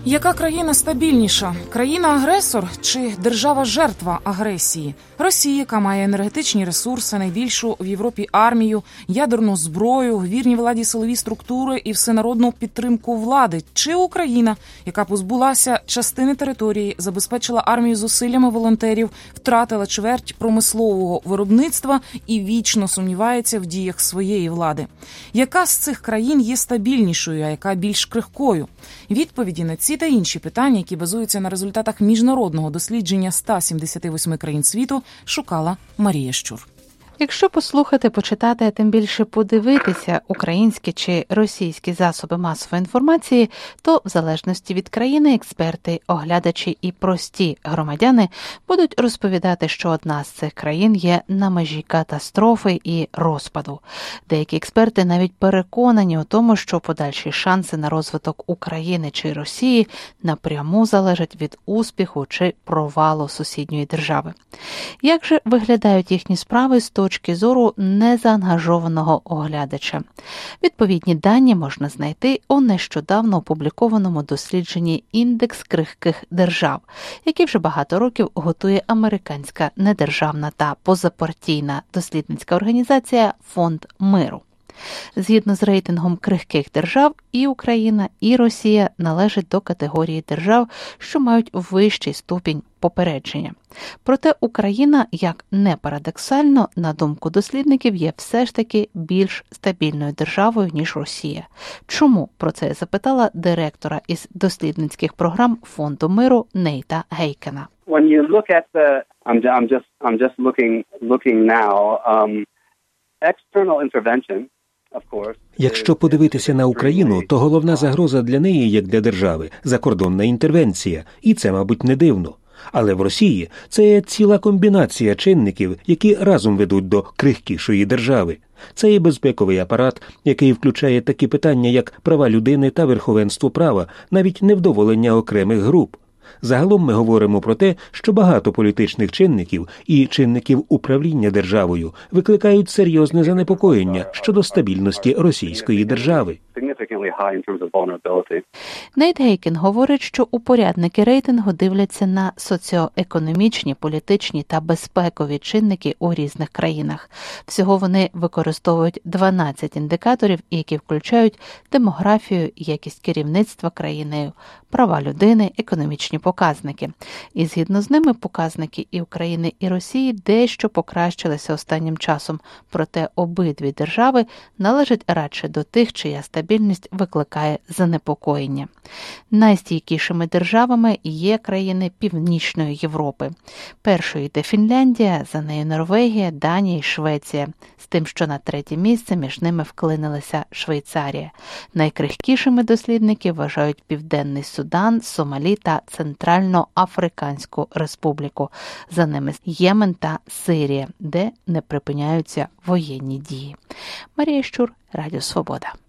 Яка країна стабільніша? Країна-агресор чи держава-жертва агресії? Росія, яка має енергетичні ресурси, найбільшу в Європі армію, ядерну зброю, вірні владі силові структури і всенародну підтримку влади? Чи Україна, яка позбулася частини території, забезпечила армію зусиллями волонтерів, втратила чверть промислового виробництва і вічно сумнівається в діях своєї влади? Яка з цих країн є стабільнішою, а яка більш крихкою? Відповіді на ці та інші питання, які базуються на результатах міжнародного дослідження 178 країн світу, шукала Марія Щур. Якщо послухати, почитати, а тим більше подивитися українські чи російські засоби масової інформації, то в залежності від країни експерти, оглядачі і прості громадяни будуть розповідати, що одна з цих країн є на межі катастрофи і розпаду. Деякі експерти навіть переконані у тому, що подальші шанси на розвиток України чи Росії напряму залежать від успіху чи провалу сусідньої держави. Як же виглядають їхні справи з точки зору незаангажованого оглядача? Відповідні дані можна знайти у нещодавно опублікованому дослідженні «Індекс крихких держав», який вже багато років готує американська недержавна та позапартійна дослідницька організація «Фонд миру». Згідно з рейтингом крихких держав, і Україна, і Росія належать до категорії держав, що мають вищий ступінь попередження. Проте Україна, як не парадоксально, на думку дослідників, є все ж таки більш стабільною державою, ніж Росія. Чому? Про це я запитала директора із дослідницьких програм Фонду миру Нейта Гейкена. When you look at the, I'm just looking now, external intervention. Якщо подивитися на Україну, то головна загроза для неї, як для держави, – закордонна інтервенція. І це, мабуть, не дивно. Але в Росії це ціла комбінація чинників, які разом ведуть до крихкішої держави. Це і безпековий апарат, який включає такі питання, як права людини та верховенство права, навіть невдоволення окремих груп. Загалом ми говоримо про те, що багато політичних чинників і чинників управління державою викликають серйозне занепокоєння щодо стабільності російської держави. Нейт Гейкен говорить, що упорядники рейтингу дивляться на соціоекономічні, політичні та безпекові чинники у різних країнах. Всього вони використовують 12 індикаторів, які включають демографію, якість керівництва країною, права людини, економічні показники. І згідно з ними показники і України, і Росії дещо покращилися останнім часом, проте обидві держави належать радше до тих, чия стабільність викликає занепокоєння. Найстійкішими державами є країни Північної Європи. Першою йде Фінляндія, за нею Норвегія, Данія і Швеція, з тим, що на третє місце між ними вклинилася Швейцарія. Найкрихкішими дослідники вважають Південний Судан, Сомалі та Центральноафриканську Республіку. За ними Ємен та Сирія, де не припиняються воєнні дії. Марія Щур, Радіо Свобода.